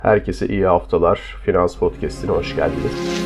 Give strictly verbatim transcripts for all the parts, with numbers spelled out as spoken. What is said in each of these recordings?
Herkese iyi haftalar. Finans Podcast'ine hoş geldiniz.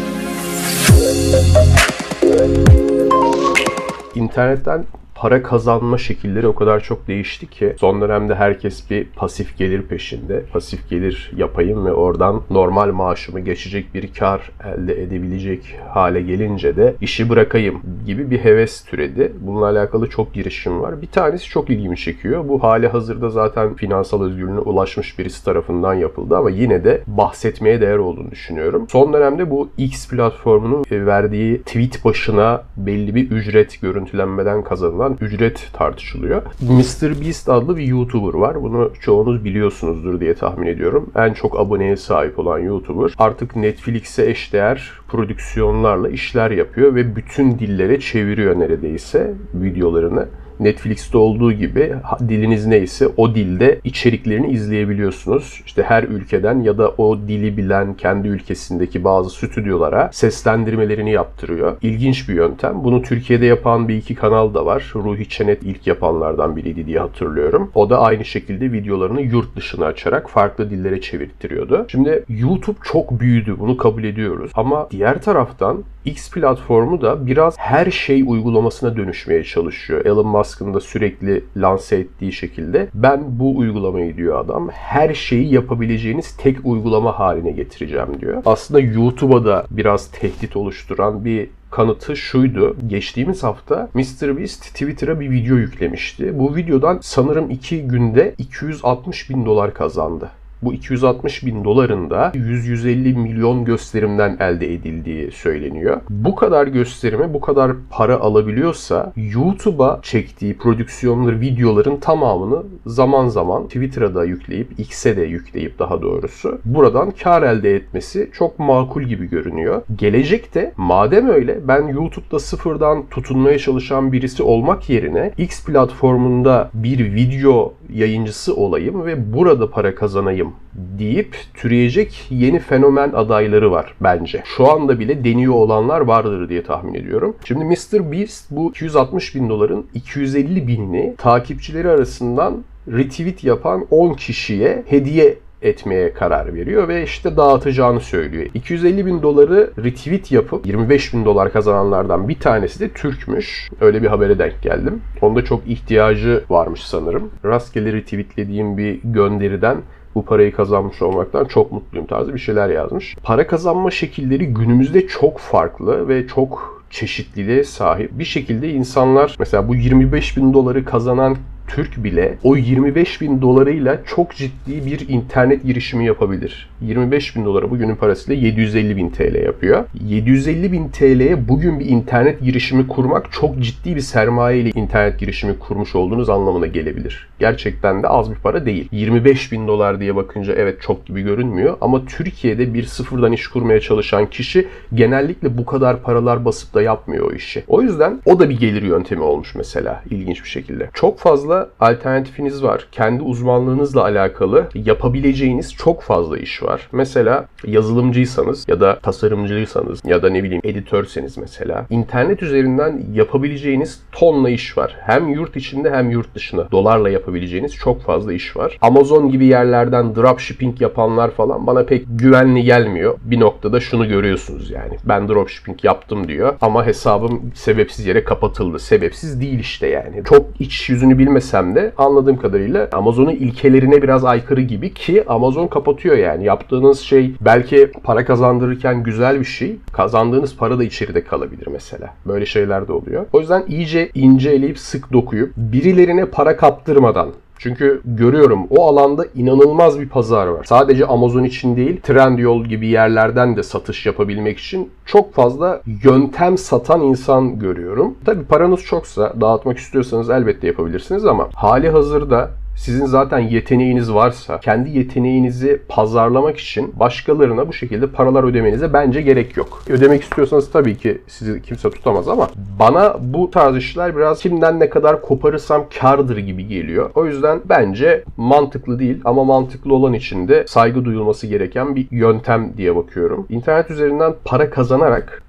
İnternetten para kazanma şekilleri o kadar çok değişti ki son dönemde herkes bir pasif gelir peşinde. Pasif gelir yapayım ve oradan normal maaşımı geçecek bir kar elde edebilecek hale gelince de işi bırakayım gibi bir heves türedi. Bununla alakalı çok girişim var. Bir tanesi çok ilgimi çekiyor. Bu hali hazırda zaten finansal özgürlüğüne ulaşmış birisi tarafından yapıldı ama yine de bahsetmeye değer olduğunu düşünüyorum. Son dönemde bu X platformunun verdiği tweet başına belli bir ücret görüntülenmeden kazanılan ücret tartışılıyor. MrBeast adlı bir YouTuber var. Bunu çoğunuz biliyorsunuzdur diye tahmin ediyorum. En çok aboneye sahip olan YouTuber. Artık Netflix'e eşdeğer prodüksiyonlarla işler yapıyor ve bütün dillere çeviriyor neredeyse videolarını. Netflix'te olduğu gibi diliniz neyse o dilde içeriklerini izleyebiliyorsunuz. İşte her ülkeden ya da o dili bilen kendi ülkesindeki bazı stüdyolara seslendirmelerini yaptırıyor. İlginç bir yöntem. Bunu Türkiye'de yapan bir iki kanal da var. Ruhi Çenet ilk yapanlardan biriydi diye hatırlıyorum. O da aynı şekilde videolarını yurt dışına açarak farklı dillere çevirttiriyordu. Şimdi YouTube çok büyüdü. Bunu kabul ediyoruz. Ama diğer taraftan X platformu da biraz her şey uygulamasına dönüşmeye çalışıyor. Elon Musk'ın da sürekli lanse ettiği şekilde ben bu uygulamayı diyor adam her şeyi yapabileceğiniz tek uygulama haline getireceğim diyor. Aslında YouTube'a da biraz tehdit oluşturan bir kanıtı şuydu. Geçtiğimiz hafta MrBeast Twitter'a bir video yüklemişti. Bu videodan sanırım iki günde iki yüz altmış bin dolar kazandı. Bu iki yüz altmış bin doların da yüz yüz elli milyon gösterimden elde edildiği söyleniyor. Bu kadar gösterime bu kadar para alabiliyorsa YouTube'a çektiği prodüksiyonları, videoların tamamını zaman zaman Twitter'a da yükleyip, X'e de yükleyip daha doğrusu buradan kar elde etmesi çok makul gibi görünüyor. Gelecekte madem öyle ben YouTube'da sıfırdan tutunmaya çalışan birisi olmak yerine X platformunda bir video yayıncısı olayım ve burada para kazanayım deyip türeyecek yeni fenomen adayları var bence. Şu anda bile deniyor olanlar vardır diye tahmin ediyorum. Şimdi MrBeast bu iki yüz altmış bin doların iki yüz elli binini takipçileri arasından retweet yapan on kişiye hediye etmeye karar veriyor ve işte dağıtacağını söylüyor. iki yüz elli bin doları retweet yapıp yirmi beş bin dolar kazananlardan bir tanesi de Türkmüş. Öyle bir habere denk geldim. Onda çok ihtiyacı varmış sanırım. Rastgele retweetlediğim bir gönderiden bu parayı kazanmış olmaktan çok mutluyum tarzı bir şeyler yazmış. Para kazanma şekilleri günümüzde çok farklı ve çok çeşitliliğe sahip. Bir şekilde insanlar mesela bu yirmi beş bin doları kazanan Türk bile o yirmi beş bin dolarıyla çok ciddi bir internet girişimi yapabilir. yirmi beş bin dolara bugünün parasıyla yedi yüz elli bin T L yapıyor. yedi yüz elli bin T L'ye bugün bir internet girişimi kurmak çok ciddi bir sermaye ile internet girişimi kurmuş olduğunuz anlamına gelebilir. Gerçekten de az bir para değil. yirmi beş bin dolar diye bakınca evet çok gibi görünmüyor ama Türkiye'de bir sıfırdan iş kurmaya çalışan kişi genellikle bu kadar paralar basıp da yapmıyor o işi. O yüzden o da bir gelir yöntemi olmuş mesela ilginç bir şekilde. Çok fazla alternatifiniz var. Kendi uzmanlığınızla alakalı yapabileceğiniz çok fazla iş var. Mesela yazılımcıysanız ya da tasarımcıysanız ya da ne bileyim editörseniz mesela internet üzerinden yapabileceğiniz tonla iş var. Hem yurt içinde hem yurt dışında dolarla yapabileceğiniz çok fazla iş var. Amazon gibi yerlerden dropshipping yapanlar falan bana pek güvenli gelmiyor. Bir noktada şunu görüyorsunuz yani. Ben dropshipping yaptım diyor ama hesabım sebepsiz yere kapatıldı. Sebepsiz değil işte yani. Çok iç yüzünü bilmesem de anladığım kadarıyla Amazon'un ilkelerine biraz aykırı gibi ki Amazon kapatıyor yani. Yaptığınız şey belki para kazandırırken güzel bir şey. Kazandığınız para da içeride kalabilir mesela. Böyle şeyler de oluyor. O yüzden iyice ince eleyip sık dokuyup birilerine para kaptırmadan çünkü görüyorum o alanda inanılmaz bir pazar var. Sadece Amazon için değil, Trendyol gibi yerlerden de satış yapabilmek için çok fazla yöntem satan insan görüyorum. Tabii paranız çoksa, dağıtmak istiyorsanız elbette yapabilirsiniz ama hali hazırda sizin zaten yeteneğiniz varsa kendi yeteneğinizi pazarlamak için başkalarına bu şekilde paralar ödemenize bence gerek yok. Ödemek istiyorsanız tabii ki sizi kimse tutamaz ama bana bu tarz işler biraz kimden ne kadar koparırsam kârdır gibi geliyor. O yüzden bence mantıklı değil ama mantıklı olan için de saygı duyulması gereken bir yöntem diye bakıyorum. İnternet üzerinden para kazanarak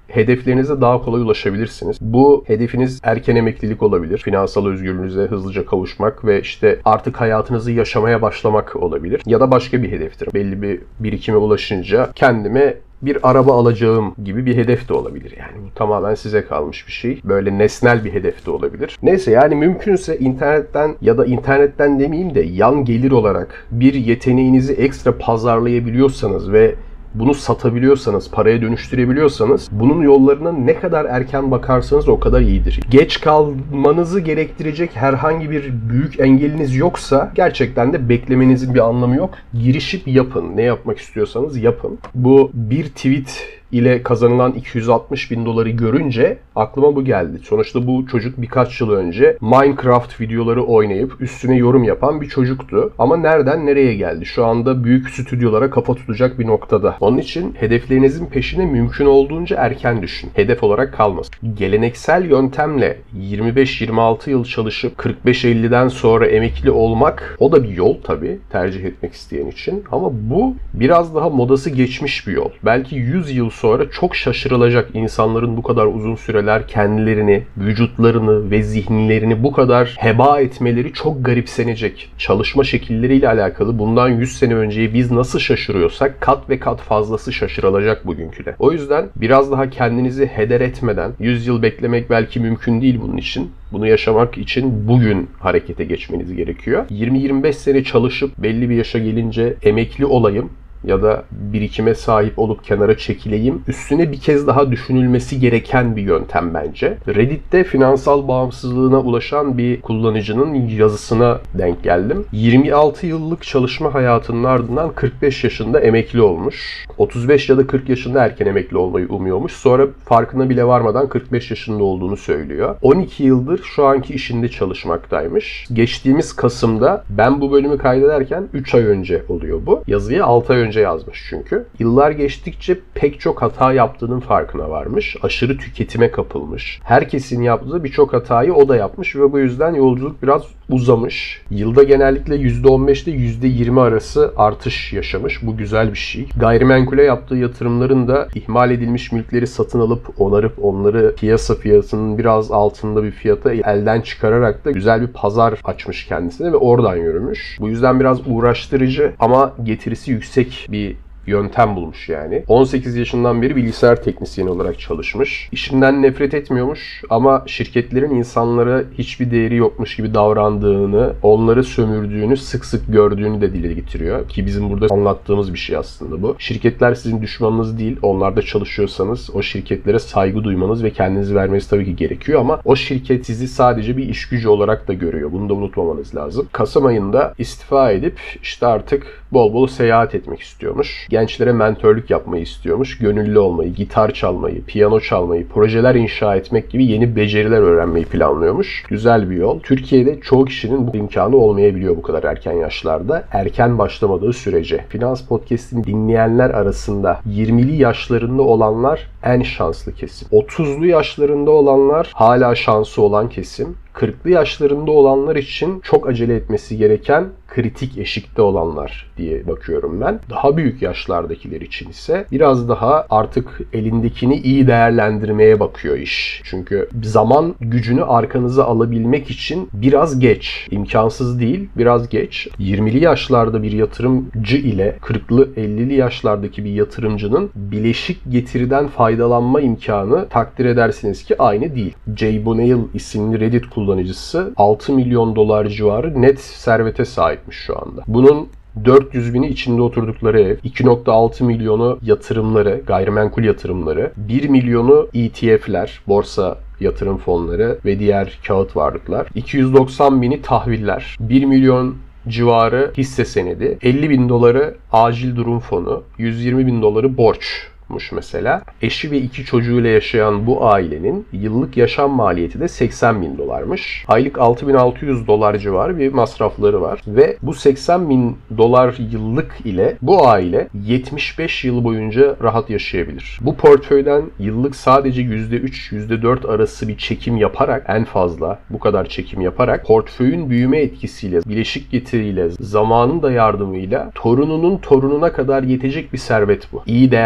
hedeflerinize daha kolay ulaşabilirsiniz. Bu hedefiniz erken emeklilik olabilir. Finansal özgürlüğünüze hızlıca kavuşmak ve işte artık hayatınızı yaşamaya başlamak olabilir. Ya da başka bir hedeftir. Belli bir birikime ulaşınca kendime bir araba alacağım gibi bir hedef de olabilir. Yani bu tamamen size kalmış bir şey. Böyle nesnel bir hedef de olabilir. Neyse, yani mümkünse internetten ya da internetten demeyeyim de yan gelir olarak bir yeteneğinizi ekstra pazarlayabiliyorsanız ve bunu satabiliyorsanız, paraya dönüştürebiliyorsanız bunun yollarına ne kadar erken bakarsanız o kadar iyidir. Geç kalmanızı gerektirecek herhangi bir büyük engeliniz yoksa gerçekten de beklemenizin bir anlamı yok. Girişip yapın. Ne yapmak istiyorsanız yapın. Bu bir tweet ile kazanılan iki yüz altmış bin doları görünce aklıma bu geldi. Sonuçta bu çocuk birkaç yıl önce Minecraft videoları oynayıp üstüne yorum yapan bir çocuktu. Ama nereden nereye geldi? Şu anda büyük stüdyolara kafa tutacak bir noktada. Onun için hedeflerinizin peşine mümkün olduğunca erken düşün. Hedef olarak kalmasın. Geleneksel yöntemle yirmi beş yirmi altı yıl çalışıp kırk beş elliden sonra emekli olmak, o da bir yol tabii tercih etmek isteyen için. Ama bu biraz daha modası geçmiş bir yol. Belki yüz yıl sonra çok şaşırılacak insanların bu kadar uzun süreler kendilerini, vücutlarını ve zihinlerini bu kadar heba etmeleri çok garipsenecek. Çalışma şekilleriyle alakalı bundan yüz sene önceye biz nasıl şaşırıyorsak kat ve kat fazlası şaşırılacak bugünküde. O yüzden biraz daha kendinizi heder etmeden, yüz yıl beklemek belki mümkün değil bunun için. Bunu yaşamak için bugün harekete geçmeniz gerekiyor. yirmi yirmi beş sene çalışıp belli bir yaşa gelince emekli olayım ya da birikime sahip olup kenara çekileyim, üstüne bir kez daha düşünülmesi gereken bir yöntem bence. Reddit'te finansal bağımsızlığına ulaşan bir kullanıcının yazısına denk geldim. yirmi altı yıllık çalışma hayatının ardından kırk beş yaşında emekli olmuş. otuz beş ya da kırk yaşında erken emekli olmayı umuyormuş. Sonra farkına bile varmadan kırk beş yaşında olduğunu söylüyor. on iki yıldır şu anki işinde çalışmaktaymış. Geçtiğimiz Kasım'da, ben bu bölümü kaydederken üç ay önce oluyor bu. Yazıyı altı ay önce yazmış çünkü. Yıllar geçtikçe pek çok hata yaptığının farkına varmış. Aşırı tüketime kapılmış. Herkesin yaptığı birçok hatayı o da yapmış ve bu yüzden yolculuk biraz uzamış. Yılda genellikle yüzde on beş ile yüzde yirmi arası artış yaşamış. Bu güzel bir şey. Gayrimenkule yaptığı yatırımların da ihmal edilmiş mülkleri satın alıp onarıp onları piyasa fiyatının biraz altında bir fiyata elden çıkararak da güzel bir pazar açmış kendisine ve oradan yürümüş. Bu yüzden biraz uğraştırıcı ama getirisi yüksek bir yöntem bulmuş yani. on sekiz yaşından beri bilgisayar teknisyeni olarak çalışmış. İşinden nefret etmiyormuş ama şirketlerin insanlara hiçbir değeri yokmuş gibi davrandığını, onları sömürdüğünü sık sık gördüğünü de dile getiriyor. Ki bizim burada anlattığımız bir şey aslında bu. Şirketler sizin düşmanınız değil. Onlarda çalışıyorsanız o şirketlere saygı duymanız ve kendinizi vermeniz tabii ki gerekiyor ama o şirket sizi sadece bir iş gücü olarak da görüyor. Bunu da unutmamanız lazım. Kasım ayında istifa edip işte artık bol bol seyahat etmek istiyormuş. Gençlere mentörlük yapmayı istiyormuş. Gönüllü olmayı, gitar çalmayı, piyano çalmayı, projeler inşa etmek gibi yeni beceriler öğrenmeyi planlıyormuş. Güzel bir yol. Türkiye'de çoğu kişinin bu imkanı olmayabiliyor bu kadar erken yaşlarda. Erken başlamadığı sürece. Finans Podcast'ini dinleyenler arasında yirmili yaşlarında olanlar en şanslı kesim. otuzlu yaşlarında olanlar hala şansı olan kesim. kırklı yaşlarında olanlar için çok acele etmesi gereken kritik eşikte olanlar diye bakıyorum ben. Daha büyük yaşlardakiler için ise biraz daha artık elindekini iyi değerlendirmeye bakıyor iş. Çünkü zaman gücünü arkanıza alabilmek için biraz geç. İmkansız değil, biraz geç. yirmili yaşlarda bir yatırımcı ile kırklı ellili yaşlardaki bir yatırımcının bileşik getiriden faydalanma imkanı takdir edersiniz ki aynı değil. Jay Bonail isimli Reddit kullanıcısı kullanıcısı altı milyon dolar civarı net servete sahipmiş şu anda. Bunun dört yüz bini içinde oturdukları ev, iki nokta altı milyonu yatırımları, gayrimenkul yatırımları, bir milyonu E T F'ler, borsa yatırım fonları ve diğer kağıt varlıklar, iki yüz doksan bini tahviller, bir milyon civarı hisse senedi, elli bin doları acil durum fonu, yüz yirmi bin doları borç. Mesela. Eşi ve iki çocuğuyla yaşayan bu ailenin yıllık yaşam maliyeti de seksen bin dolarmış. Aylık altı bin altı yüz dolar civarı bir masrafları var. Ve bu seksen bin dolar yıllık ile bu aile yetmiş beş yıl boyunca rahat yaşayabilir. Bu portföyden yıllık sadece yüzde üç yüzde dört arası bir çekim yaparak, en fazla bu kadar çekim yaparak portföyün büyüme etkisiyle, bileşik getiriyle, zamanın da yardımıyla torununun torununa kadar yetecek bir servet bu. İyi değerlendirilmiş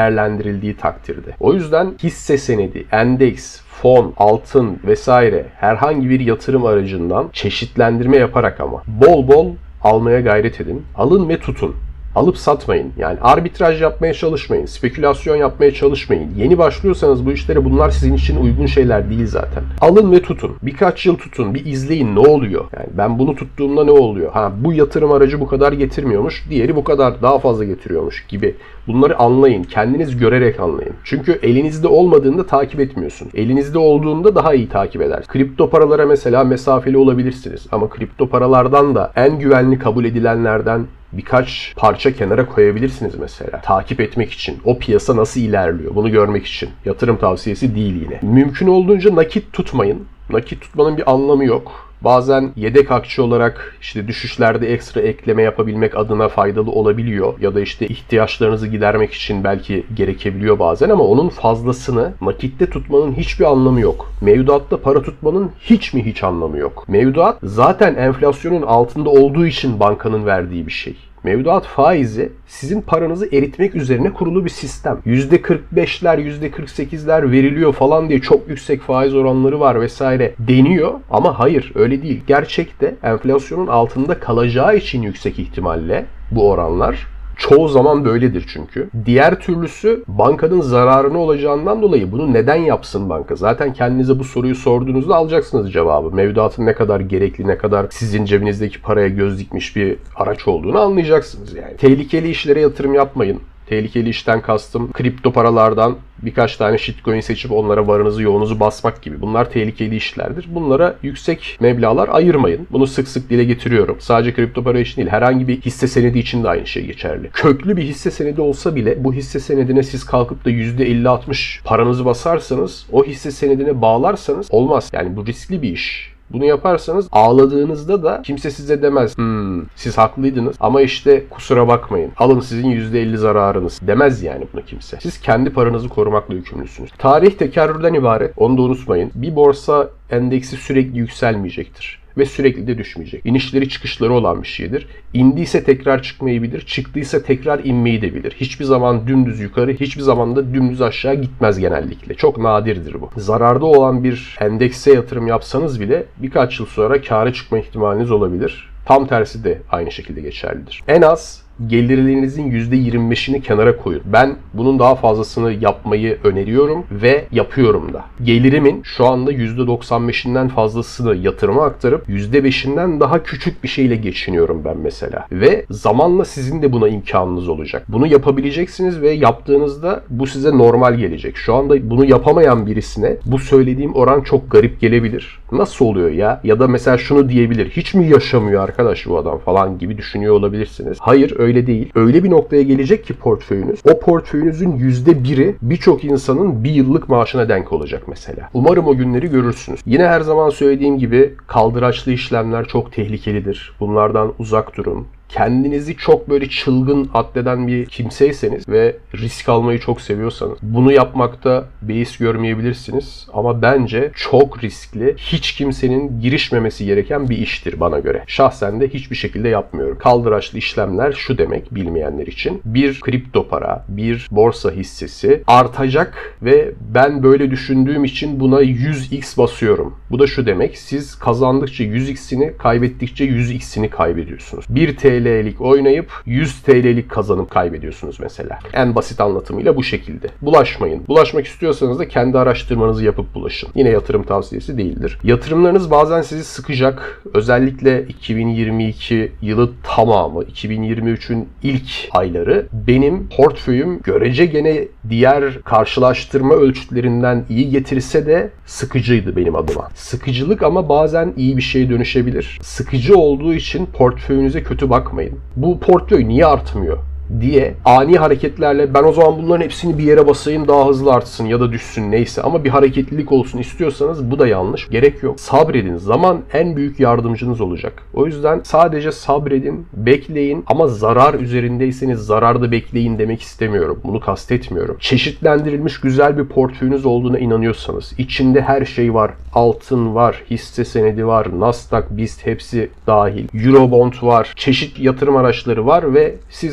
verildiği takdirde. O yüzden hisse senedi, endeks, fon, altın vesaire herhangi bir yatırım aracından çeşitlendirme yaparak ama bol bol almaya gayret edin. Alın ve tutun. Alıp satmayın. Yani arbitraj yapmaya çalışmayın. Spekülasyon yapmaya çalışmayın. Yeni başlıyorsanız bu işlere bunlar sizin için uygun şeyler değil zaten. Alın ve tutun. Birkaç yıl tutun. Bir izleyin ne oluyor. Yani ben bunu tuttuğumda ne oluyor? Ha bu yatırım aracı bu kadar getirmiyormuş. Diğeri bu kadar daha fazla getiriyormuş gibi. Bunları anlayın. Kendiniz görerek anlayın. Çünkü elinizde olmadığında takip etmiyorsun. Elinizde olduğunda daha iyi takip eder. Kripto paralara mesela mesafeli olabilirsiniz. Ama kripto paralardan da en güvenli kabul edilenlerden birkaç parça kenara koyabilirsiniz mesela. Takip etmek için. O piyasa nasıl ilerliyor? Bunu görmek için. Yatırım tavsiyesi değil yine. Mümkün olduğunca nakit tutmayın. Nakit tutmanın bir anlamı yok. Bazen yedek akçe olarak işte düşüşlerde ekstra ekleme yapabilmek adına faydalı olabiliyor. Ya da işte ihtiyaçlarınızı gidermek için belki gerekebiliyor bazen ama onun fazlasını nakitte tutmanın hiçbir anlamı yok. Mevduatta para tutmanın hiç mi hiç anlamı yok. Mevduat zaten enflasyonun altında olduğu için bankanın verdiği bir şey. Mevduat faizi sizin paranızı eritmek üzerine kurulu bir sistem. yüzde kırk beşler, yüzde kırk sekizler veriliyor falan diye çok yüksek faiz oranları var vesaire deniyor. Ama hayır öyle değil. Gerçekte enflasyonun altında kalacağı için yüksek ihtimalle bu oranlar. Çoğu zaman böyledir çünkü. Diğer türlüsü bankanın zararına olacağından dolayı bunu neden yapsın banka? Zaten kendinize bu soruyu sorduğunuzda alacaksınız cevabı. Mevduatın ne kadar gerekli, ne kadar sizin cebinizdeki paraya göz dikmiş bir araç olduğunu anlayacaksınız yani. Tehlikeli işlere yatırım yapmayın. Tehlikeli işten kastım kripto paralardan birkaç tane shitcoin seçip onlara varınızı yoğunuzu basmak gibi. Bunlar tehlikeli işlerdir. Bunlara yüksek meblağlar ayırmayın. Bunu sık sık dile getiriyorum. Sadece kripto para için değil, herhangi bir hisse senedi için de aynı şey geçerli. Köklü bir hisse senedi olsa bile bu hisse senedine siz kalkıp da yüzde elli altmış paranızı basarsanız, o hisse senedine bağlarsanız olmaz. Yani bu riskli bir iş. Bunu yaparsanız ağladığınızda da kimse size demez. Hmm, siz haklıydınız ama işte kusura bakmayın. Alın sizin yüzde elli zararınız. Demez yani bunu kimse. Siz kendi paranızı korumakla yükümlüsünüz. Tarih tekerrürden ibaret. Onu da unutmayın. Bir borsa endeksi sürekli yükselmeyecektir. Ve sürekli de düşmeyecek. İnişleri çıkışları olan bir şeydir. İndiyse tekrar çıkmayı bilir, çıktıysa tekrar inmeyi de bilir. Hiçbir zaman dümdüz yukarı, hiçbir zaman da dümdüz aşağı gitmez genellikle. Çok nadirdir bu. Zararda olan bir endekse yatırım yapsanız bile birkaç yıl sonra kâra çıkma ihtimaliniz olabilir. Tam tersi de aynı şekilde geçerlidir. En az gelirlerinizin yüzde yirmi beşini kenara koyun. Ben bunun daha fazlasını yapmayı öneriyorum ve yapıyorum da. Gelirimin şu anda yüzde doksan beşinden fazlasını yatırıma aktarıp yüzde beşinden daha küçük bir şeyle geçiniyorum ben mesela. Ve zamanla sizin de buna imkanınız olacak. Bunu yapabileceksiniz ve yaptığınızda bu size normal gelecek. Şu anda bunu yapamayan birisine bu söylediğim oran çok garip gelebilir. Nasıl oluyor ya? Ya da mesela şunu diyebilir. Hiç mi yaşamıyor arkadaş bu adam falan gibi düşünüyor olabilirsiniz. Hayır, öyle değil. Öyle bir noktaya gelecek ki portföyünüz, o portföyünüzün yüzde biri birçok insanın bir yıllık maaşına denk olacak mesela. Umarım o günleri görürsünüz. Yine her zaman söylediğim gibi kaldıraçlı işlemler çok tehlikelidir. Bunlardan uzak durun. Kendinizi çok böyle çılgın addeden bir kimseyseniz ve risk almayı çok seviyorsanız bunu yapmakta beis görmeyebilirsiniz. Ama bence çok riskli, hiç kimsenin girişmemesi gereken bir iştir bana göre. Şahsen de hiçbir şekilde yapmıyorum. Kaldıraçlı işlemler şu demek bilmeyenler için. Bir kripto para, bir borsa hissesi artacak ve ben böyle düşündüğüm için buna yüz x basıyorum. Bu da şu demek: siz kazandıkça yüz x'ini, kaybettikçe yüz x'ini kaybediyorsunuz. bir T L'lik oynayıp yüz T L'lik kazanıp kaybediyorsunuz mesela. En basit anlatımıyla bu şekilde. Bulaşmayın. Bulaşmak istiyorsanız da kendi araştırmanızı yapıp bulaşın. Yine yatırım tavsiyesi değildir. Yatırımlarınız bazen sizi sıkacak. Özellikle iki bin yirmi iki yılı tamamı, iki bin yirmi üçün ilk ayları benim portföyüm görece gene diğer karşılaştırma ölçütlerinden iyi getirse de sıkıcıydı benim adıma. Sıkıcılık ama bazen iyi bir şeye dönüşebilir. Sıkıcı olduğu için portföyünüze kötü bakmayın. Bu portföy niye artmıyor diye ani hareketlerle ben o zaman bunların hepsini bir yere basayım daha hızlı artsın ya da düşsün neyse ama bir hareketlilik olsun istiyorsanız bu da yanlış. Gerek yok. Sabredin. Zaman en büyük yardımcınız olacak. O yüzden sadece sabredin, bekleyin ama zarar üzerindeyseniz zararda bekleyin demek istemiyorum. Bunu kastetmiyorum. Çeşitlendirilmiş güzel bir portföyünüz olduğuna inanıyorsanız, içinde her şey var. Altın var, hisse senedi var, Nasdaq, BIST hepsi dahil. Eurobond var, çeşitli yatırım araçları var ve siz portföyünüzü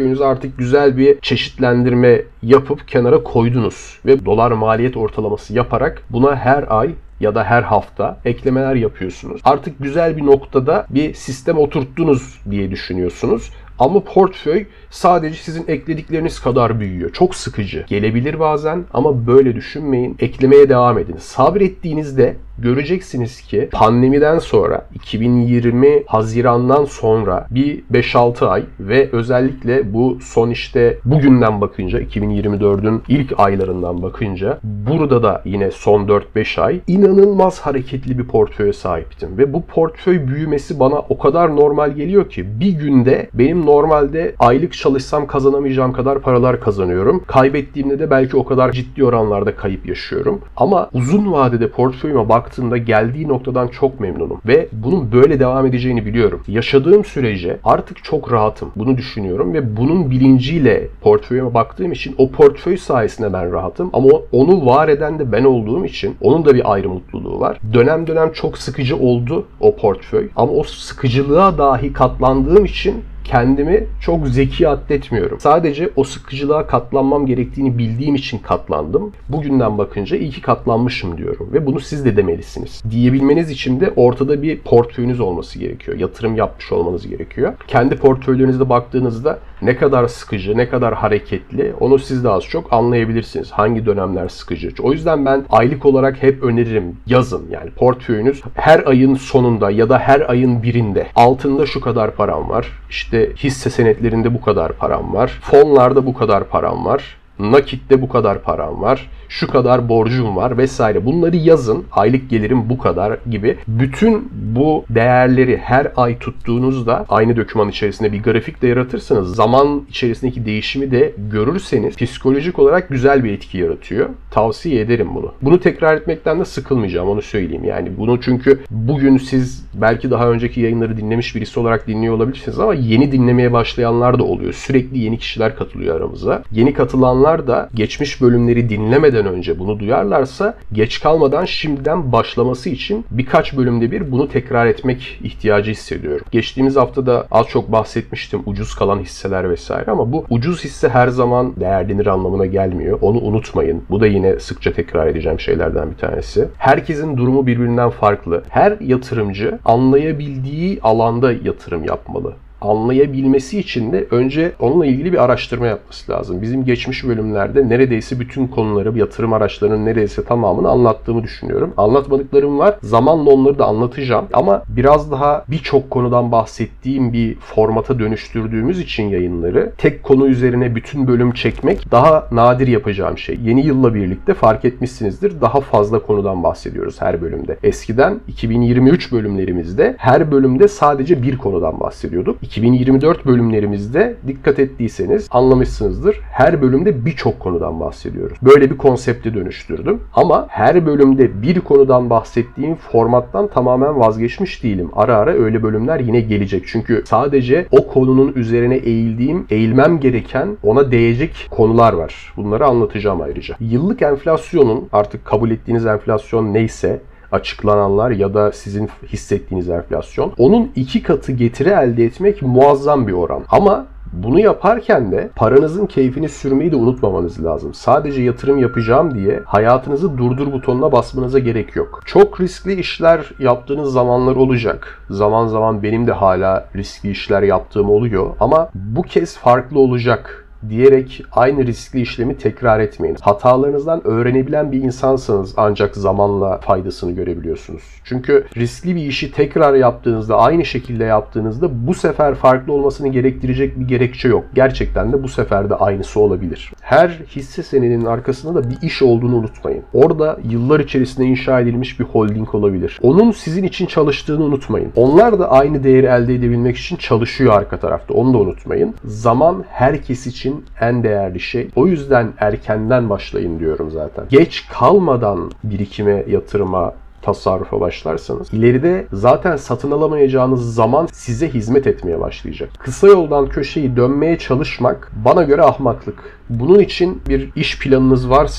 portföyünüze artık güzel bir çeşitlendirme yapıp kenara koydunuz ve dolar maliyet ortalaması yaparak buna her ay ya da her hafta eklemeler yapıyorsunuz. Artık güzel bir noktada bir sistem oturttunuz diye düşünüyorsunuz. Ama portföy sadece sizin ekledikleriniz kadar büyüyor. Çok sıkıcı gelebilir bazen ama böyle düşünmeyin. Eklemeye devam edin. Sabrettiğinizde göreceksiniz ki pandemiden sonra iki bin yirmi Haziran'dan sonra bir beş altı ay ve özellikle bu son işte bugünden bakınca iki bin yirmi dördün ilk aylarından bakınca burada da yine son dört beş ay inanılmaz hareketli bir portföye sahiptim. Ve bu portföy büyümesi bana o kadar normal geliyor ki bir günde benim normalde aylık çalışsam kazanamayacağım kadar paralar kazanıyorum. Kaybettiğimde de belki o kadar ciddi oranlarda kayıp yaşıyorum. Ama uzun vadede portföyüme baktığımda geldiği noktadan çok memnunum. Ve bunun böyle devam edeceğini biliyorum. Yaşadığım sürece artık çok rahatım. Bunu düşünüyorum ve bunun bilinciyle portföyüme baktığım için o portföy sayesinde ben rahatım. Ama onu var eden de ben olduğum için onun da bir ayrı mutluluğu var. Dönem dönem çok sıkıcı oldu o portföy. Ama o sıkıcılığa dahi katlandığım için kendimi çok zeki addetmiyorum. Sadece o sıkıcılığa katlanmam gerektiğini bildiğim için katlandım. Bugünden bakınca iyi ki katlanmışım diyorum. Ve bunu siz de demelisiniz. Diyebilmeniz için de ortada bir portföyünüz olması gerekiyor. Yatırım yapmış olmanız gerekiyor. Kendi portföylerinizde baktığınızda ne kadar sıkıcı, ne kadar hareketli onu siz de az çok anlayabilirsiniz. Hangi dönemler sıkıcı. O yüzden ben aylık olarak hep öneririm. Yazın yani portföyünüz her ayın sonunda ya da her ayın birinde altında şu kadar param var. İşte hisse senetlerinde bu kadar param var. Fonlarda bu kadar param var. Nakitte bu kadar param var. Şu kadar borcum var vesaire. Bunları yazın. Aylık gelirim bu kadar gibi. Bütün bu değerleri her ay tuttuğunuzda aynı doküman içerisinde bir grafik de yaratırsanız zaman içerisindeki değişimi de görürseniz psikolojik olarak güzel bir etki yaratıyor. Tavsiye ederim bunu. Bunu tekrar etmekten de sıkılmayacağım onu söyleyeyim. Yani bunu çünkü bugün siz belki daha önceki yayınları dinlemiş birisi olarak dinliyor olabilirsiniz ama yeni dinlemeye başlayanlar da oluyor. Sürekli yeni kişiler katılıyor aramıza. Yeni katılanlar da geçmiş bölümleri dinlemeden önce bunu duyarlarsa geç kalmadan şimdiden başlaması için birkaç bölümde bir bunu tekrar etmek ihtiyacı hissediyorum. Geçtiğimiz hafta da az çok bahsetmiştim ucuz kalan hisseler vesaire ama bu ucuz hisse her zaman değerlenir anlamına gelmiyor. Onu unutmayın. Bu da yine sıkça tekrar edeceğim şeylerden bir tanesi. Herkesin durumu birbirinden farklı. Her yatırımcı anlayabildiği alanda yatırım yapmalı. Anlayabilmesi için de önce onunla ilgili bir araştırma yapması lazım. Bizim geçmiş bölümlerde neredeyse bütün konuları, yatırım araçlarının neredeyse tamamını anlattığımı düşünüyorum. Anlatmadıklarım var. Zamanla onları da anlatacağım. Ama biraz daha birçok konudan bahsettiğim bir formata dönüştürdüğümüz için yayınları tek konu üzerine bütün bölüm çekmek daha nadir yapacağım şey. Yeni yılla birlikte fark etmişsinizdir. Daha fazla konudan bahsediyoruz her bölümde. Eskiden iki bin yirmi üç bölümlerimizde her bölümde sadece bir konudan bahsediyorduk. iki bin yirmi dört bölümlerimizde dikkat ettiyseniz anlamışsınızdır. Her bölümde birçok konudan bahsediyoruz. Böyle bir konsepte dönüştürdüm. Ama her bölümde bir konudan bahsettiğim formattan tamamen vazgeçmiş değilim. Ara ara öyle bölümler yine gelecek. Çünkü sadece o konunun üzerine eğildiğim, eğilmem gereken, ona değecek konular var. Bunları anlatacağım ayrıca. Yıllık enflasyonun artık kabul ettiğiniz enflasyon neyse açıklananlar ya da sizin hissettiğiniz enflasyon. Onun iki katı getiri elde etmek muazzam bir oran. Ama bunu yaparken de paranızın keyfini sürmeyi de unutmamanız lazım. Sadece yatırım yapacağım diye hayatınızı durdur butonuna basmanıza gerek yok. Çok riskli işler yaptığınız zamanlar olacak. Zaman zaman benim de hala riskli işler yaptığım oluyor. Ama bu kez farklı olacak diyerek aynı riskli işlemi tekrar etmeyin. Hatalarınızdan öğrenebilen bir insansanız ancak zamanla faydasını görebiliyorsunuz. Çünkü riskli bir işi tekrar yaptığınızda, aynı şekilde yaptığınızda bu sefer farklı olmasını gerektirecek bir gerekçe yok. Gerçekten de bu sefer de aynısı olabilir. Her hisse senedinin arkasında da bir iş olduğunu unutmayın. Orada yıllar içerisinde inşa edilmiş bir holding olabilir. Onun sizin için çalıştığını unutmayın. Onlar da aynı değeri elde edebilmek için çalışıyor arka tarafta. Onu da unutmayın. Zaman herkes için en değerli şey. O yüzden erkenden başlayın diyorum zaten. Geç kalmadan birikime, yatırıma, tasarrufa başlarsanız ileride zaten satın alamayacağınız zaman size hizmet etmeye başlayacak. Kısa yoldan köşeyi dönmeye çalışmak bana göre ahmaklık. Bunun için bir iş planınız varsa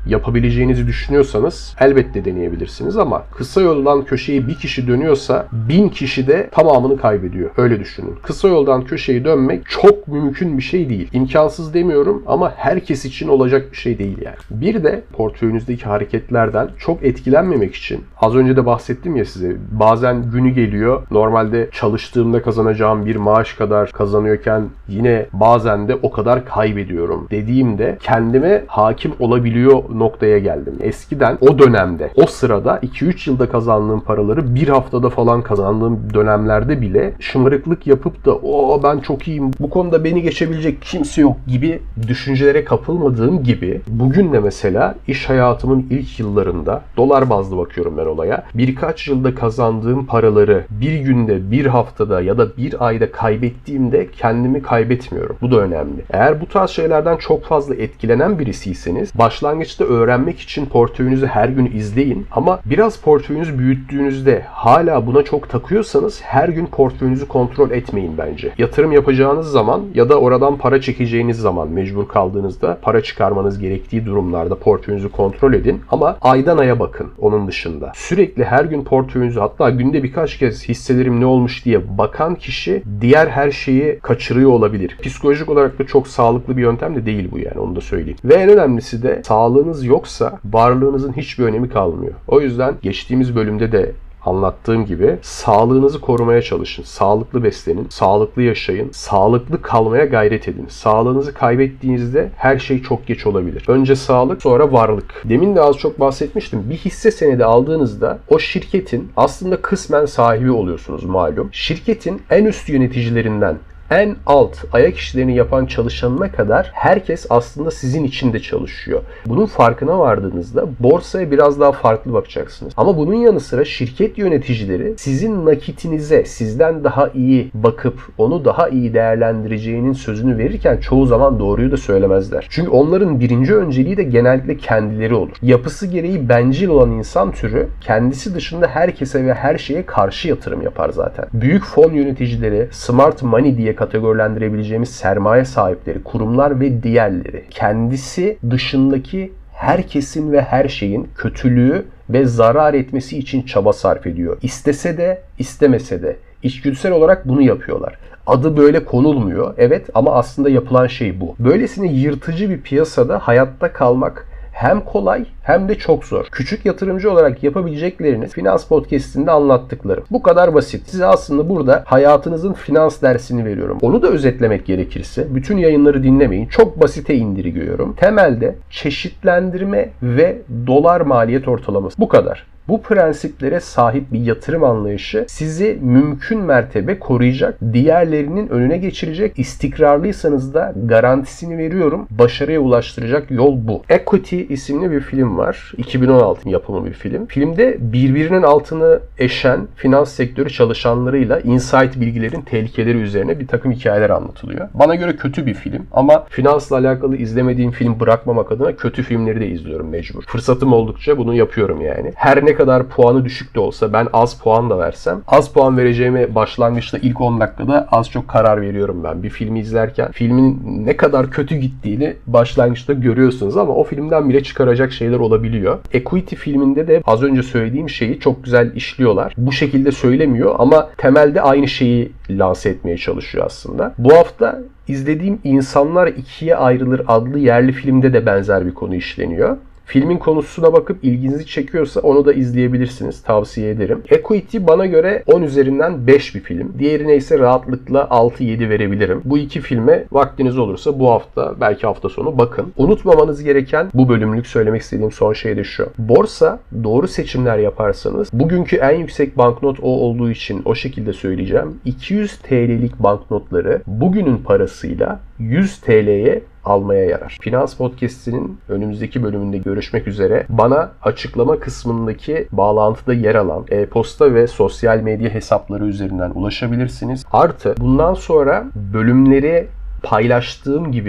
yapabileceğinizi düşünüyorsanız elbette deneyebilirsiniz ama kısa yoldan köşeyi bir kişi dönüyorsa bin kişi de tamamını kaybediyor. Öyle düşünün. Kısa yoldan köşeyi dönmek çok mümkün bir şey değil. İmkansız demiyorum ama herkes için olacak bir şey değil yani. Bir de portföyünüzdeki hareketlerden çok etkilenmemek için az önce de bahsettim ya size, bazen günü geliyor normalde çalıştığımda kazanacağım bir maaş kadar kazanıyorken yine bazen de o kadar kaybediyorum dediğimde kendime hakim olabiliyor noktaya geldim. Eskiden o dönemde, o sırada iki üç yılda kazandığım paraları bir haftada falan kazandığım dönemlerde bile şımarıklık yapıp da o ben çok iyiyim, bu konuda beni geçebilecek kimse yok gibi düşüncelere kapılmadığım gibi bugün de mesela iş hayatımın ilk yıllarında dolar bazlı bakıyorum ben olaya. Birkaç yılda kazandığım paraları bir günde, bir haftada ya da bir ayda kaybettiğimde kendimi kaybetmiyorum. Bu da önemli. Eğer bu tarz şeylerden çok fazla etkilenen birisiyseniz başlangıçta öğrenmek için portföyünüzü her gün izleyin ama biraz portföyünüzü büyüttüğünüzde hala buna çok takıyorsanız her gün portföyünüzü kontrol etmeyin bence. Yatırım yapacağınız zaman ya da oradan para çekeceğiniz zaman mecbur kaldığınızda para çıkarmanız gerektiği durumlarda portföyünüzü kontrol edin ama aydan aya bakın onun dışında. Sürekli her gün portföyünüzü hatta günde birkaç kez hisselerim ne olmuş diye bakan kişi diğer her şeyi kaçırıyor olabilir. Psikolojik olarak da çok sağlıklı bir yöntem de değil bu yani, onu da söyleyeyim. Ve en önemlisi de sağlığınız yoksa varlığınızın hiçbir önemi kalmıyor. O yüzden geçtiğimiz bölümde de anlattığım gibi sağlığınızı korumaya çalışın. Sağlıklı beslenin, sağlıklı yaşayın, sağlıklı kalmaya gayret edin. Sağlığınızı kaybettiğinizde her şey çok geç olabilir. Önce sağlık, sonra varlık. Demin de az çok bahsetmiştim. Bir hisse senedi aldığınızda o şirketin aslında kısmen sahibi oluyorsunuz malum. Şirketin en üst yöneticilerinden en alt ayak işlerini yapan çalışanına kadar herkes aslında sizin için de çalışıyor. Bunun farkına vardığınızda borsaya biraz daha farklı bakacaksınız. Ama bunun yanı sıra şirket yöneticileri sizin nakitinize sizden daha iyi bakıp onu daha iyi değerlendireceğinin sözünü verirken çoğu zaman doğruyu da söylemezler. Çünkü onların birinci önceliği de genellikle kendileri olur. Yapısı gereği bencil olan insan türü kendisi dışında herkese ve her şeye karşı yatırım yapar zaten. Büyük fon yöneticileri, smart money diye kategorilendirebileceğimiz sermaye sahipleri, kurumlar ve diğerleri kendisi dışındaki herkesin ve her şeyin kötülüğü ve zarar etmesi için çaba sarf ediyor. İstese de istemese de içgüdüsel olarak bunu yapıyorlar. Adı böyle konulmuyor evet ama aslında yapılan şey bu. Böylesine yırtıcı bir piyasada hayatta kalmak hem kolay hem de çok zor. Küçük yatırımcı olarak yapabilecekleriniz Finans Podcast'inde anlattıklarım. Bu kadar basit. Size aslında burada hayatınızın finans dersini veriyorum. Onu da özetlemek gerekirse bütün yayınları dinlemeyin. Çok basite indirgiyorum. Temelde çeşitlendirme ve dolar maliyet ortalaması. Bu kadar. Bu prensiplere sahip bir yatırım anlayışı sizi mümkün mertebe koruyacak, diğerlerinin önüne geçirecek, istikrarlıysanız da garantisini veriyorum, başarıya ulaştıracak yol bu. Equity isimli bir film var. iki bin on altı yapımı bir film. Filmde birbirinin altını eşen finans sektörü çalışanlarıyla insight bilgilerin tehlikeleri üzerine bir takım hikayeler anlatılıyor. Bana göre kötü bir film ama finansla alakalı izlemediğim film bırakmamak adına kötü filmleri de izliyorum mecbur. Fırsatım oldukça bunu yapıyorum yani. Her ne kadar puanı düşük de olsa ben az puan da versem az puan vereceğime başlangıçta ilk on dakikada az çok karar veriyorum ben. Bir filmi izlerken filmin ne kadar kötü gittiğini başlangıçta görüyorsunuz ama o filmden bile çıkaracak şeyler olabiliyor. Equity filminde de az önce söylediğim şeyi çok güzel işliyorlar. Bu şekilde söylemiyor ama temelde aynı şeyi lanse etmeye çalışıyor aslında. Bu hafta izlediğim İnsanlar İkiye Ayrılır adlı yerli filmde de benzer bir konu işleniyor. Filmin konusuna bakıp ilginizi çekiyorsa onu da izleyebilirsiniz. Tavsiye ederim. Equity bana göre on üzerinden beş bir film. Diğerine ise rahatlıkla altı yedi verebilirim. Bu iki filme vaktiniz olursa bu hafta belki hafta sonu bakın. Unutmamanız gereken bu bölümlük söylemek istediğim son şey de şu. Borsa doğru seçimler yaparsanız bugünkü en yüksek banknot o olduğu için o şekilde söyleyeceğim. iki yüz T L'lik banknotları bugünün parasıyla yüz T L'ye almaya yarar. Finans Podcast'inin önümüzdeki bölümünde görüşmek üzere. Bana açıklama kısmındaki bağlantıda yer alan e-posta ve sosyal medya hesapları üzerinden ulaşabilirsiniz. Artı bundan sonra bölümleri paylaştığım gibi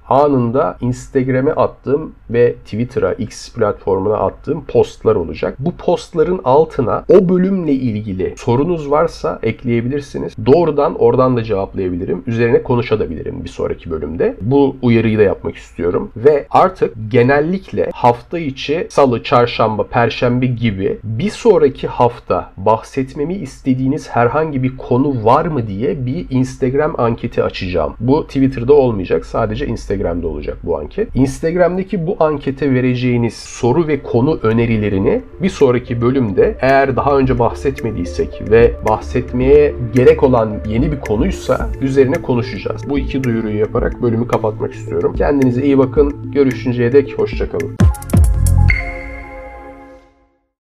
anında Instagram'e attığım ve Twitter'a, X platformuna attığım postlar olacak. Bu postların altına o bölümle ilgili sorunuz varsa ekleyebilirsiniz. Doğrudan oradan da cevaplayabilirim. Üzerine konuşabilirim bir sonraki bölümde. Bu uyarıyı da yapmak istiyorum. Ve artık genellikle hafta içi salı, çarşamba, perşembe gibi bir sonraki hafta bahsetmemi istediğiniz herhangi bir konu var mı diye bir Instagram anketi açacağım. Bu Twitter'da olmayacak. Sadece Instagram'da olacak bu anket. Instagram'daki bu ankete vereceğiniz soru ve konu önerilerini bir sonraki bölümde eğer daha önce bahsetmediysek ve bahsetmeye gerek olan yeni bir konuysa üzerine konuşacağız. Bu iki duyuruyu yaparak bölümü kapatmak istiyorum. Kendinize iyi bakın. Görüşünceye dek hoşça kalın.